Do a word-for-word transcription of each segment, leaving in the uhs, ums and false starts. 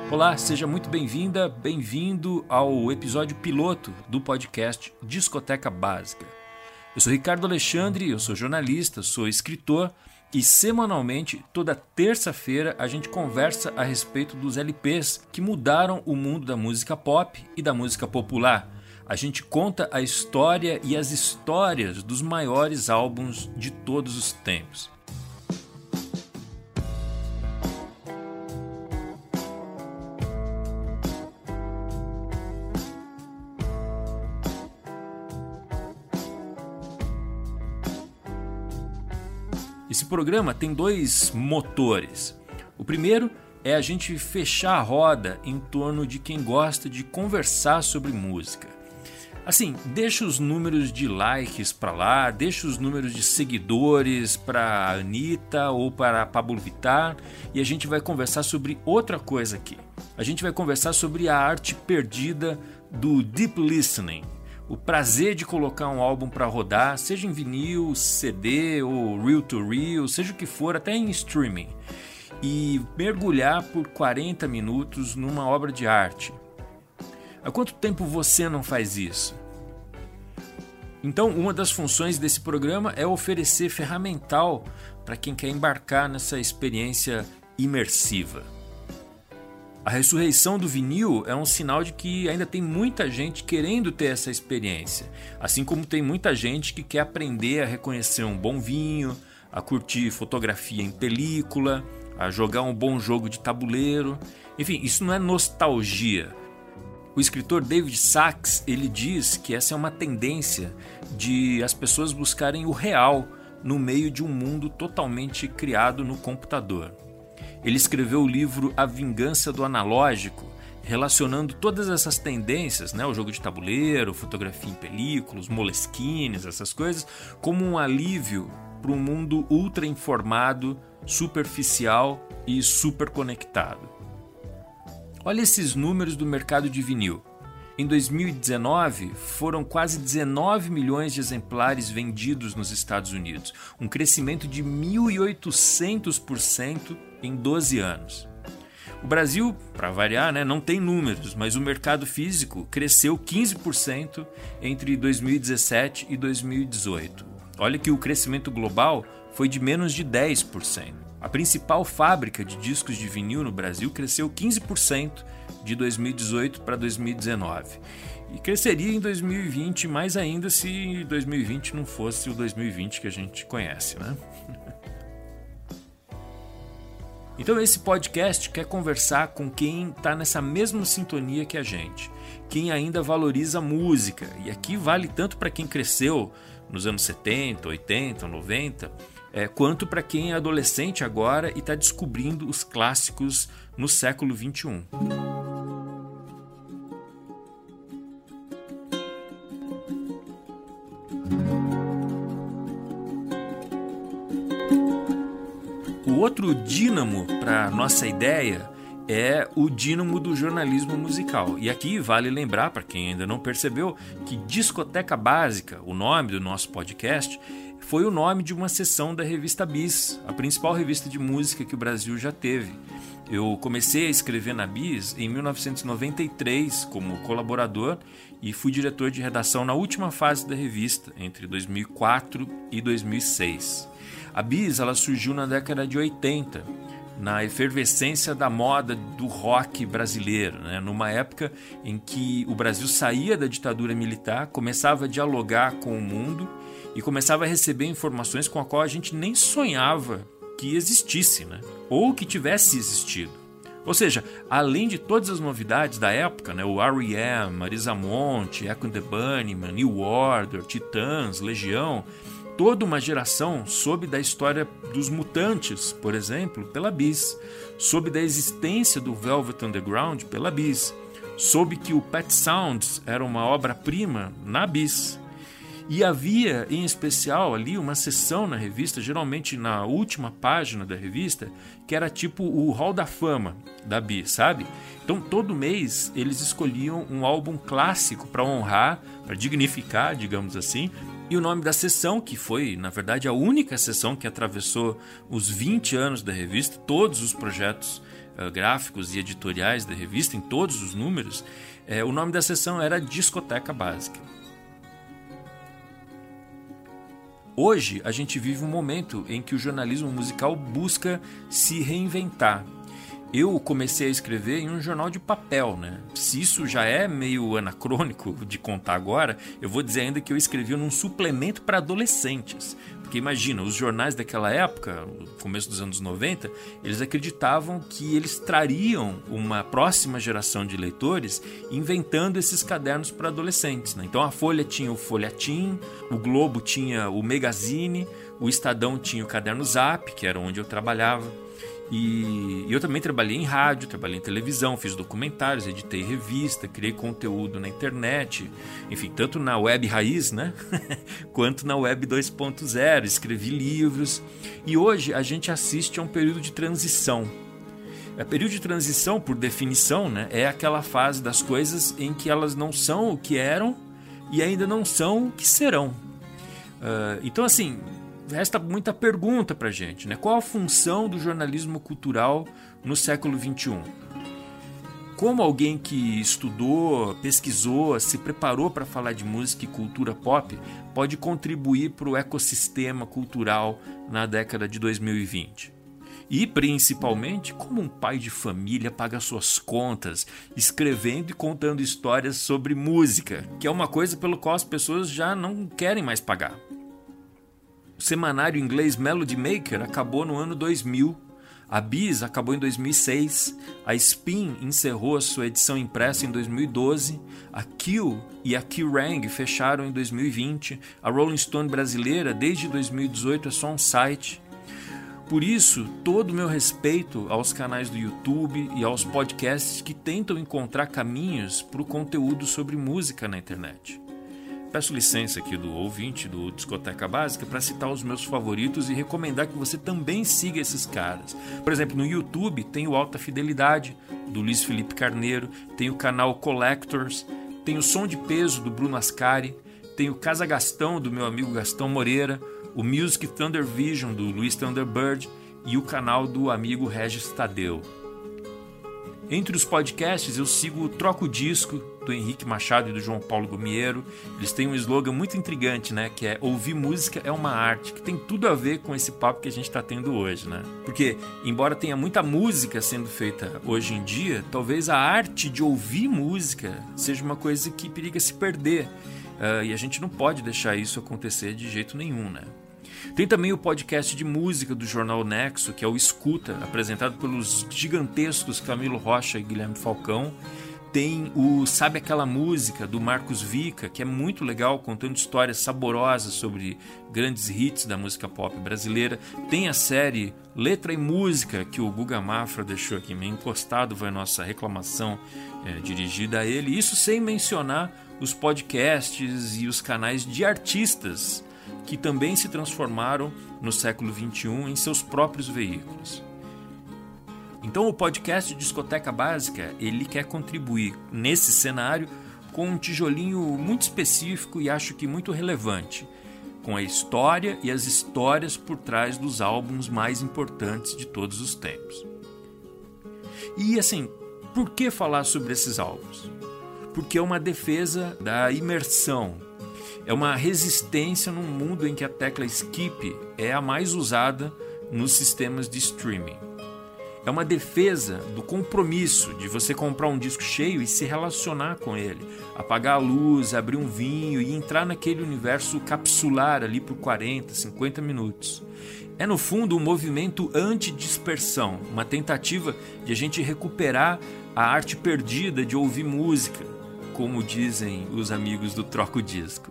Olá, seja muito bem-vinda, bem-vindo ao episódio piloto do podcast Discoteca Básica. Eu sou Ricardo Alexandre, eu sou jornalista, sou escritor e semanalmente, toda terça-feira, a gente conversa a respeito dos L Ps que mudaram o mundo da música pop e da música popular. A gente conta a história e as histórias dos maiores álbuns de todos os tempos. Esse programa tem dois motores. O primeiro é a gente fechar a roda em torno de quem gosta de conversar sobre música. Assim, deixa os números de likes para lá, deixa os números de seguidores para a Anitta ou para a Pablo Vittar e a gente vai conversar sobre outra coisa aqui. A gente vai conversar sobre a arte perdida do deep listening. O prazer de colocar um álbum para rodar, seja em vinil, C D ou reel-to-reel, seja o que for, até em streaming, e mergulhar por quarenta minutos numa obra de arte. Há quanto tempo você não faz isso? Então, uma das funções desse programa é oferecer ferramental para quem quer embarcar nessa experiência imersiva. A ressurreição do vinil é um sinal de que ainda tem muita gente querendo ter essa experiência, assim como tem muita gente que quer aprender a reconhecer um bom vinho, a curtir fotografia em película, a jogar um bom jogo de tabuleiro. Enfim, isso não é nostalgia. O escritor David Sacks, ele diz que essa é uma tendência de as pessoas buscarem o real no meio de um mundo totalmente criado no computador. Ele escreveu o livro A Vingança do Analógico, relacionando todas essas tendências, né, o jogo de tabuleiro, fotografia em película, os moleskines, essas coisas, como um alívio para um mundo ultra informado, superficial e super conectado. Olha esses números do mercado de vinil. Em dois mil e dezenove, foram quase dezenove milhões de exemplares vendidos nos Estados Unidos, um crescimento de mil e oitocentos por cento em doze anos. O Brasil, para variar, né, não tem números, mas o mercado físico cresceu quinze por cento entre dois mil e dezessete e dois mil e dezoito. Olha que o crescimento global foi de menos de dez por cento. A principal fábrica de discos de vinil no Brasil cresceu quinze por cento de dois mil e dezoito para dois mil e dezenove. E cresceria em dois mil e vinte mais ainda se dois mil e vinte não fosse o dois mil e vinte que a gente conhece, né? Então esse podcast quer conversar com quem está nessa mesma sintonia que a gente, quem ainda valoriza a música. E aqui vale tanto para quem cresceu nos anos setenta, oitenta, noventa, é, quanto para quem é adolescente agora e está descobrindo os clássicos no século vinte e um. O outro dínamo para a nossa ideia é o dínamo do jornalismo musical. E aqui vale lembrar, para quem ainda não percebeu, que Discoteca Básica, o nome do nosso podcast, foi o nome de uma seção da revista Bis, a principal revista de música que o Brasil já teve. Eu comecei a escrever na Bis em mil novecentos e noventa e três como colaborador e fui diretor de redação na última fase da revista, entre dois mil e quatro e dois mil e seis. A Bis ela surgiu na década de oitenta, na efervescência da moda do rock brasileiro, né? Numa época em que o Brasil saía da ditadura militar, começava a dialogar com o mundo e começava a receber informações com a qual a gente nem sonhava que existisse, né? Ou que tivesse existido. Ou seja, além de todas as novidades da época, né? O R E M, Marisa Monte, Echo and the Bunnymen, New Order, Titãs, Legião, toda uma geração soube da história dos Mutantes, por exemplo, pela Bis, soube da existência do Velvet Underground pela Bis, soube que o Pet Sounds era uma obra-prima na Bis. E havia, em especial, ali uma seção na revista, geralmente na última página da revista, que era tipo o Hall da Fama da Bis, sabe? Então, todo mês, eles escolhiam um álbum clássico para honrar, para dignificar, digamos assim, e o nome da sessão, que foi, na verdade, a única sessão que atravessou os vinte anos da revista, todos os projetos uh, gráficos e editoriais da revista, em todos os números, é, o nome da seção era Discoteca Básica. Hoje, a gente vive um momento em que o jornalismo musical busca se reinventar. Eu comecei a escrever em um jornal de papel, né? Se isso já é meio anacrônico de contar agora, eu vou dizer ainda que eu escrevi num suplemento para adolescentes. Porque imagina, os jornais daquela época, no começo dos anos noventa, eles acreditavam que eles trariam uma próxima geração de leitores inventando esses cadernos para adolescentes, né? Então a Folha tinha o Folhetim, o Globo tinha o Megazine, o Estadão tinha o Caderno Zap, que era onde eu trabalhava. E eu também trabalhei em rádio, trabalhei em televisão, fiz documentários, editei revista, criei conteúdo na internet, enfim, tanto na web raiz, né? quanto na web dois ponto zero, escrevi livros. E hoje a gente assiste a um período de transição. O período de transição, por definição, né, é aquela fase das coisas em que elas não são o que eram e ainda não são o que serão. Uh, então, assim... Resta muita pergunta para a gente, né? Qual a função do jornalismo cultural no século vinte e um? Como alguém que estudou, pesquisou, se preparou para falar de música e cultura pop pode contribuir para o ecossistema cultural na década de dois mil e vinte? E, principalmente, como um pai de família paga suas contas escrevendo e contando histórias sobre música, que é uma coisa pelo qual as pessoas já não querem mais pagar. O semanário inglês Melody Maker acabou no ano dois mil, a Bis acabou em dois mil e seis, a Spin encerrou a sua edição impressa em dois mil e doze, a Q e a Kerrang fecharam em dois mil e vinte, a Rolling Stone brasileira desde dois mil e dezoito é só um site. Por isso, todo o meu respeito aos canais do YouTube e aos podcasts que tentam encontrar caminhos para o conteúdo sobre música na internet. Peço licença aqui do ouvinte do Discoteca Básica para citar os meus favoritos e recomendar que você também siga esses caras. Por exemplo, no YouTube tem o Alta Fidelidade, do Luiz Felipe Carneiro, tem o canal Collectors, tem o Som de Peso, do Bruno Ascari, tem o Casa Gastão, do meu amigo Gastão Moreira, o Music Thunder Vision, do Luiz Thunderbird e o canal do amigo Regis Tadeu. Entre os podcasts eu sigo o Troca o Disco, do Henrique Machado e do João Paulo Gumiero. Eles têm um slogan muito intrigante, né? Que é ouvir música é uma arte, que tem tudo a ver com esse papo que a gente está tendo hoje, né? Porque, embora tenha muita música sendo feita hoje em dia, talvez a arte de ouvir música seja uma coisa que periga se perder. Uh, e a gente não pode deixar isso acontecer de jeito nenhum, né? Tem também o podcast de música do Jornal Nexo, que é o Escuta, apresentado pelos gigantescos Camilo Rocha e Guilherme Falcão. Tem o Sabe Aquela Música, do Marcos Vica, que é muito legal, contando histórias saborosas sobre grandes hits da música pop brasileira. Tem a série Letra e Música, que o Guga Mafra deixou aqui meio encostado, vai a nossa reclamação é, dirigida a ele. Isso sem mencionar os podcasts e os canais de artistas que também se transformaram no século vinte e um em seus próprios veículos. Então o podcast Discoteca Básica, ele quer contribuir nesse cenário com um tijolinho muito específico e acho que muito relevante, com a história e as histórias por trás dos álbuns mais importantes de todos os tempos. E assim, por que falar sobre esses álbuns? Porque é uma defesa da imersão. É uma resistência num mundo em que a tecla skip é a mais usada nos sistemas de streaming. É uma defesa do compromisso de você comprar um disco cheio e se relacionar com ele, apagar a luz, abrir um vinho e entrar naquele universo capsular ali por quarenta, cinquenta minutos. É no fundo um movimento anti-dispersão, uma tentativa de a gente recuperar a arte perdida de ouvir música, como dizem os amigos do Troca o Disco.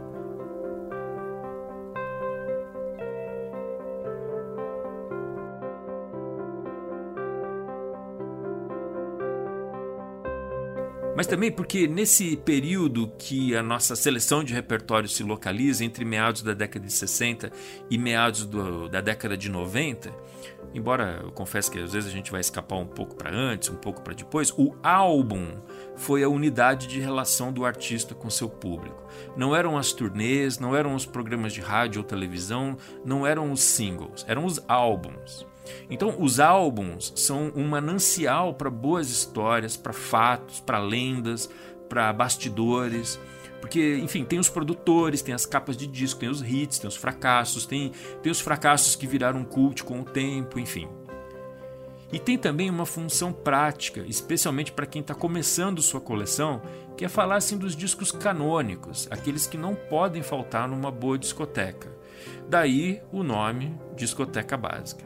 Mas também porque nesse período que a nossa seleção de repertório se localiza entre meados da década de sessenta e meados do, da década de noventa, embora eu confesso que às vezes a gente vai escapar um pouco para antes, um pouco para depois, o álbum foi a unidade de relação do artista com seu público. Não eram as turnês, não eram os programas de rádio ou televisão, não eram os singles, eram os álbuns. Então, os álbuns são um manancial para boas histórias, para fatos, para lendas, para bastidores. Porque, enfim, tem os produtores, tem as capas de disco, tem os hits, tem os fracassos, tem, tem os fracassos que viraram cult com o tempo, enfim. E tem também uma função prática, especialmente para quem está começando sua coleção, que é falar assim dos discos canônicos, aqueles que não podem faltar numa boa discoteca. Daí o nome Discoteca Básica.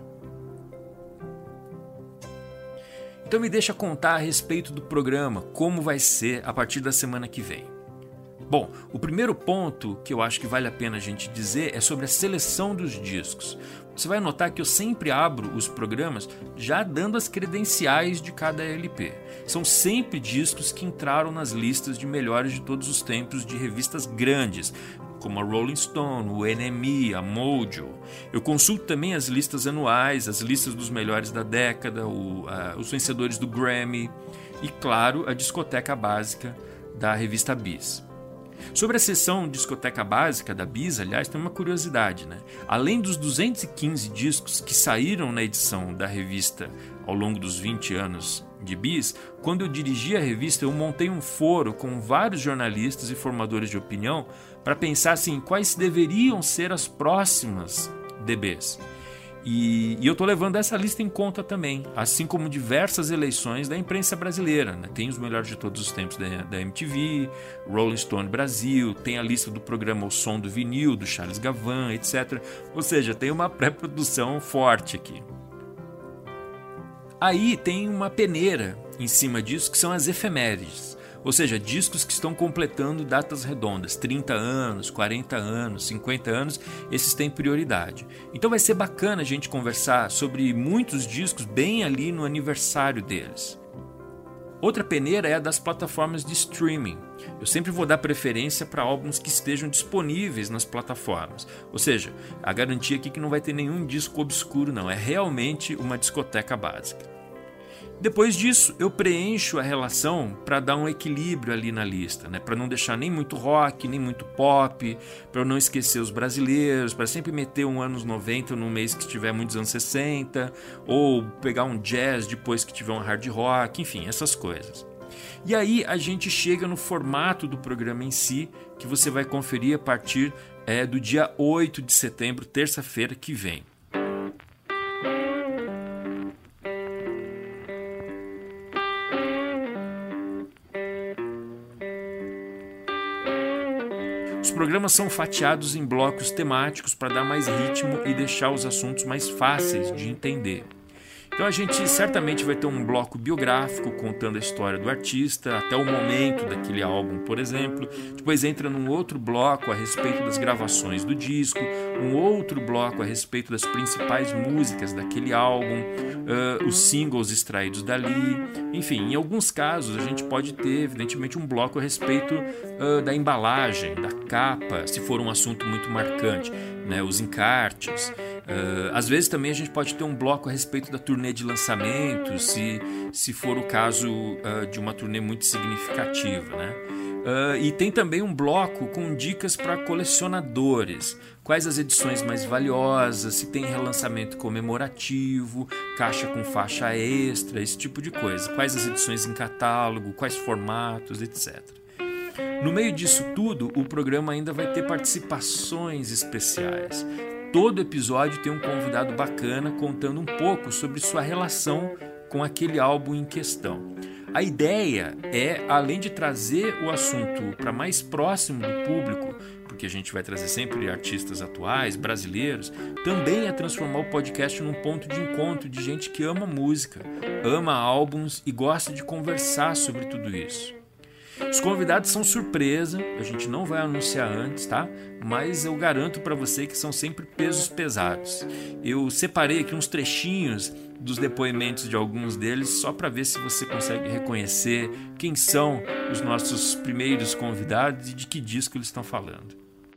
Então me deixa contar a respeito do programa, como vai ser a partir da semana que vem. Bom, o primeiro ponto que eu acho que vale a pena a gente dizer é sobre a seleção dos discos. Você vai notar que eu sempre abro os programas já dando as credenciais de cada L P. São sempre discos que entraram nas listas de melhores de todos os tempos de revistas grandes, como a Rolling Stone, o N M E, a Mojo. Eu consulto também as listas anuais, as listas dos melhores da década, o, a, os vencedores do Grammy e, claro, a discoteca básica da revista Bis. Sobre a seção Discoteca Básica da Bis, aliás, tem uma curiosidade, né? Além dos duzentos e quinze discos que saíram na edição da revista ao longo dos vinte anos de Bis, quando eu dirigi a revista, eu montei um foro com vários jornalistas e formadores de opinião para pensar assim, quais deveriam ser as próximas D Bs. E, e eu estou levando essa lista em conta também, assim como diversas eleições da imprensa brasileira, né? Tem os melhores de todos os tempos da, da M T V, Rolling Stone Brasil, tem a lista do programa O Som do Vinil, do Charles Gavan, etcétera. Ou seja, tem uma pré-produção forte aqui. Aí tem uma peneira em cima disso, que são as efemérides. Ou seja, discos que estão completando datas redondas, trinta anos, quarenta anos, cinquenta anos, esses têm prioridade. Então vai ser bacana a gente conversar sobre muitos discos bem ali no aniversário deles. Outra peneira é a das plataformas de streaming. Eu sempre vou dar preferência para álbuns que estejam disponíveis nas plataformas. Ou seja, a garantia aqui que não vai ter nenhum disco obscuro, não. É realmente uma discoteca básica. Depois disso, eu preencho a relação para dar um equilíbrio ali na lista, né? Para não deixar nem muito rock, nem muito pop, para eu não esquecer os brasileiros, para sempre meter um anos noventa no mês que tiver muitos anos sessenta, ou pegar um jazz depois que tiver um hard rock, enfim, essas coisas. E aí a gente chega no formato do programa em si, que você vai conferir a partir é, do dia oito de setembro, terça-feira que vem. Os programas são fatiados em blocos temáticos para dar mais ritmo e deixar os assuntos mais fáceis de entender. Então a gente certamente vai ter um bloco biográfico contando a história do artista até o momento daquele álbum, por exemplo. Depois entra num outro bloco a respeito das gravações do disco, um outro bloco a respeito das principais músicas daquele álbum, uh, os singles extraídos dali. Enfim, em alguns casos a gente pode ter, evidentemente, um bloco a respeito uh, da embalagem, da capa, se for um assunto muito marcante, né? Os encartes. Uh, às vezes também a gente pode ter um bloco a respeito da turnê de lançamento, se, se for o caso uh, de uma turnê muito significativa, né? Uh, e tem também um bloco com dicas para colecionadores, quais as edições mais valiosas, se tem relançamento comemorativo, caixa com faixa extra, esse tipo de coisa, quais as edições em catálogo, quais formatos, etcétera. No meio disso tudo, o programa ainda vai ter participações especiais. Todo episódio tem um convidado bacana contando um pouco sobre sua relação com aquele álbum em questão. A ideia é, além de trazer o assunto para mais próximo do público, porque a gente vai trazer sempre artistas atuais, brasileiros, também é transformar o podcast num ponto de encontro de gente que ama música, ama álbuns e gosta de conversar sobre tudo isso. Os convidados são surpresa, a gente não vai anunciar antes, tá? Mas eu garanto para você que são sempre pesos pesados. Eu separei aqui uns trechinhos dos depoimentos de alguns deles só para ver se você consegue reconhecer quem são os nossos primeiros convidados e de que disco eles estão falando.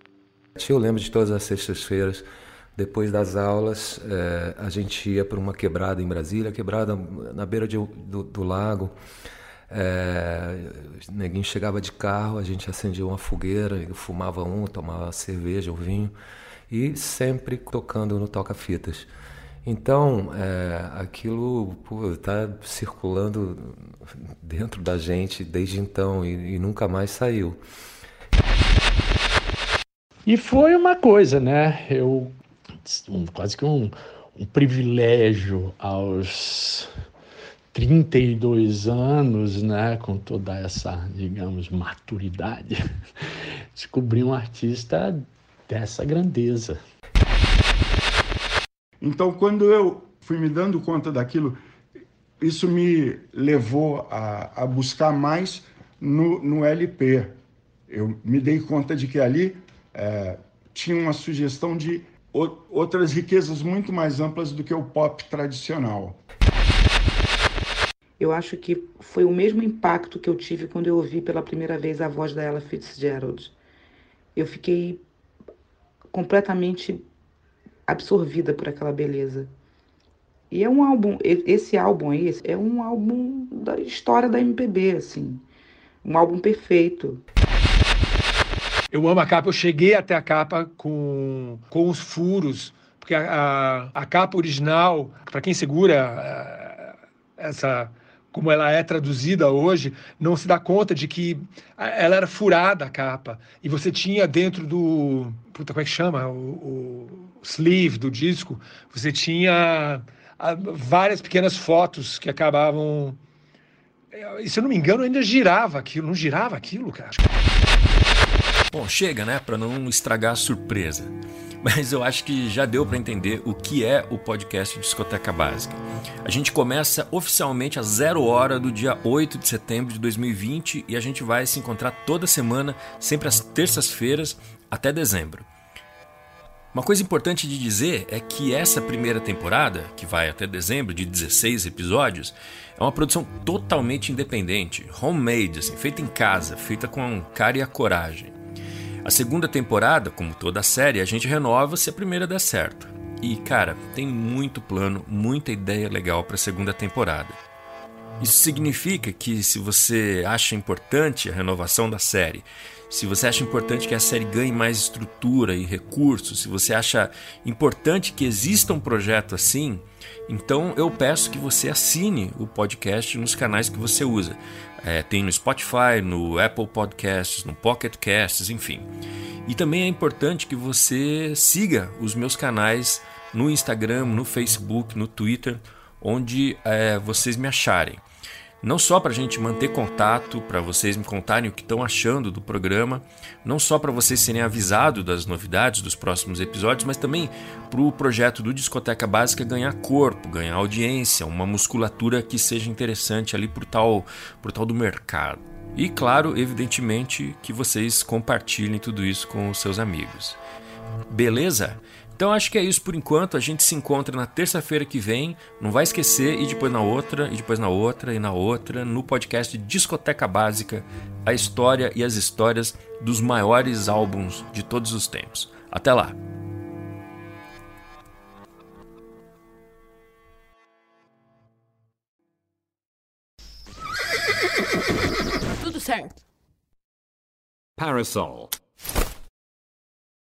Eu lembro de todas as sextas-feiras, depois das aulas, é, a gente ia para uma quebrada em Brasília, quebrada na beira de, do, do lago. É, o neguinho chegava de carro, a gente acendia uma fogueira, fumava um, tomava cerveja ou vinho, e sempre tocando no toca-fitas. Então, é, aquilo está circulando dentro da gente desde então e, e nunca mais saiu. E foi uma coisa, né? Eu, um, quase que um, um privilégio aos trinta e dois anos, né? Com toda essa, digamos, maturidade, descobri um artista dessa grandeza. Então, quando eu fui me dando conta daquilo, isso me levou a, a buscar mais no, no L P. Eu me dei conta de que ali é, tinha uma sugestão de o, outras riquezas muito mais amplas do que o pop tradicional. Eu acho que foi o mesmo impacto que eu tive quando eu ouvi pela primeira vez a voz da Ella Fitzgerald. Eu fiquei completamente absorvida por aquela beleza. E é um álbum, esse álbum aí, é um álbum da história da M P B, assim. Um álbum perfeito. Eu amo a capa, eu cheguei até a capa com, com os furos, porque a, a, a capa original, para quem segura essa, como ela é traduzida hoje, não se dá conta de que ela era furada a capa, e você tinha dentro do, puta, como é que chama? O, o sleeve do disco, você tinha várias pequenas fotos que acabavam, e se eu não me engano ainda girava aquilo, não girava aquilo, cara? Bom, chega, né, para não estragar a surpresa. Mas eu acho que já deu para entender o que é o podcast Discoteca Básica. A gente começa oficialmente às zero hora do dia oito de setembro de dois mil e vinte e a gente vai se encontrar toda semana, sempre às terças-feiras, até dezembro. Uma coisa importante de dizer é que essa primeira temporada, que vai até dezembro, de dezesseis episódios, é uma produção totalmente independente, homemade, assim, feita em casa, feita com a cara e a coragem. A segunda temporada, como toda a série, a gente renova se a primeira der certo. E, cara, tem muito plano, muita ideia legal para a segunda temporada. Isso significa que se você acha importante a renovação da série, se você acha importante que a série ganhe mais estrutura e recursos, se você acha importante que exista um projeto assim, então eu peço que você assine o podcast nos canais que você usa. É, tem no Spotify, no Apple Podcasts, no Pocket Casts, enfim. E também é importante que você siga os meus canais no Instagram, no Facebook, no Twitter, onde é, vocês me acharem. Não só para a gente manter contato, para vocês me contarem o que estão achando do programa, não só para vocês serem avisados das novidades dos próximos episódios, mas também para o projeto do Discoteca Básica ganhar corpo, ganhar audiência, uma musculatura que seja interessante ali para o tal, pro tal do mercado. E claro, evidentemente, que vocês compartilhem tudo isso com os seus amigos. Beleza? Então acho que é isso por enquanto, a gente se encontra na terça-feira que vem, não vai esquecer, e depois na outra, e depois na outra, e na outra, no podcast Discoteca Básica, a história e as histórias dos maiores álbuns de todos os tempos. Até lá! Tudo certo. Parasol.